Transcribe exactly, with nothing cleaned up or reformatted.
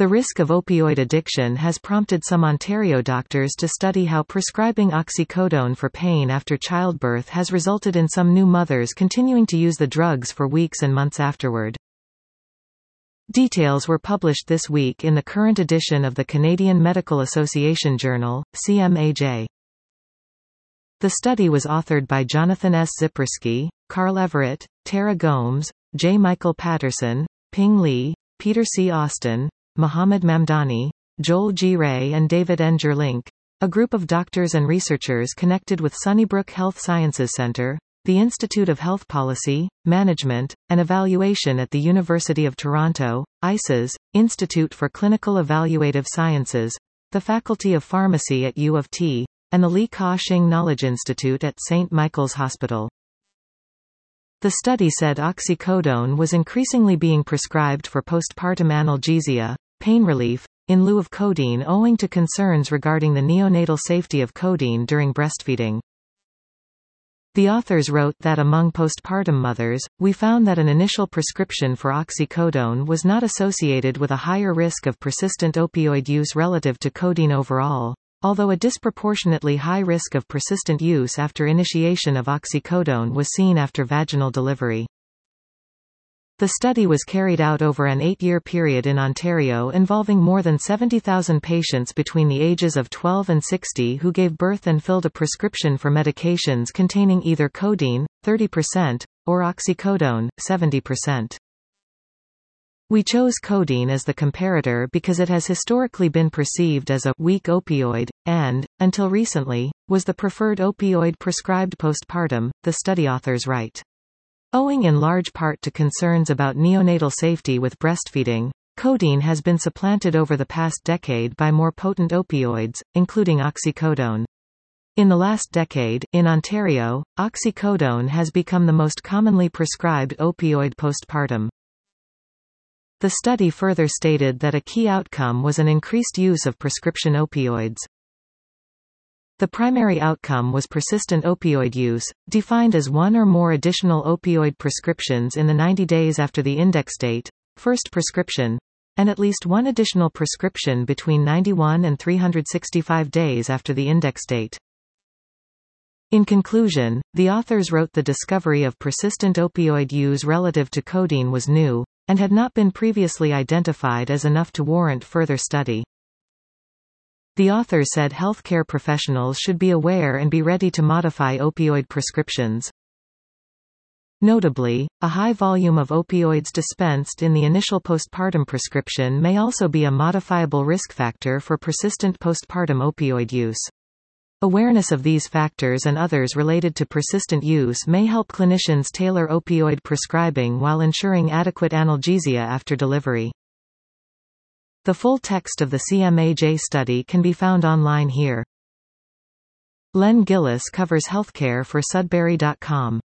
The risk of opioid addiction has prompted some Ontario doctors to study how prescribing oxycodone for pain after childbirth has resulted in some new mothers continuing to use the drugs for weeks and months afterward. Details were published this week in the current edition of the Canadian Medical Association Journal, C M A J. The study was authored by Jonathan S. Ziprski, Carl Everett, Tara Gomes, J. Michael Patterson, Ping Li, Peter C. Austin, Mohammed Mamdani, Joel G. Ray and David N. Gerlink, a group of doctors and researchers connected with Sunnybrook Health Sciences Centre, the Institute of Health Policy, Management, and Evaluation at the University of Toronto, I C E S, Institute for Clinical Evaluative Sciences, the Faculty of Pharmacy at U of T, and the Li Ka-shing Knowledge Institute at Saint Michael's Hospital. The study said oxycodone was increasingly being prescribed for postpartum analgesia, pain relief, in lieu of codeine owing to concerns regarding the neonatal safety of codeine during breastfeeding. The authors wrote that among postpartum mothers, we found that an initial prescription for oxycodone was not associated with a higher risk of persistent opioid use relative to codeine overall, although a disproportionately high risk of persistent use after initiation of oxycodone was seen after vaginal delivery. The study was carried out over an eight-year period in Ontario involving more than seventy thousand patients between the ages of twelve and sixty who gave birth and filled a prescription for medications containing either codeine, thirty percent, or oxycodone, seventy percent. We chose codeine as the comparator because it has historically been perceived as a weak opioid, and, until recently, was the preferred opioid prescribed postpartum, the study authors write. Owing in large part to concerns about neonatal safety with breastfeeding, codeine has been supplanted over the past decade by more potent opioids, including oxycodone. In the last decade, in Ontario, oxycodone has become the most commonly prescribed opioid postpartum. The study further stated that a key outcome was an increased use of prescription opioids. The primary outcome was persistent opioid use, defined as one or more additional opioid prescriptions in the ninety days after the index date, first prescription, and at least one additional prescription between ninety-one and three hundred sixty-five days after the index date. In conclusion, the authors wrote the discovery of persistent opioid use relative to codeine was new, and had not been previously identified as enough to warrant further study. The authors said healthcare professionals should be aware and be ready to modify opioid prescriptions. Notably, a high volume of opioids dispensed in the initial postpartum prescription may also be a modifiable risk factor for persistent postpartum opioid use. Awareness of these factors and others related to persistent use may help clinicians tailor opioid prescribing while ensuring adequate analgesia after delivery. The full text of the C M A J study can be found online here. Len Gillis covers healthcare for Sudbury dot com.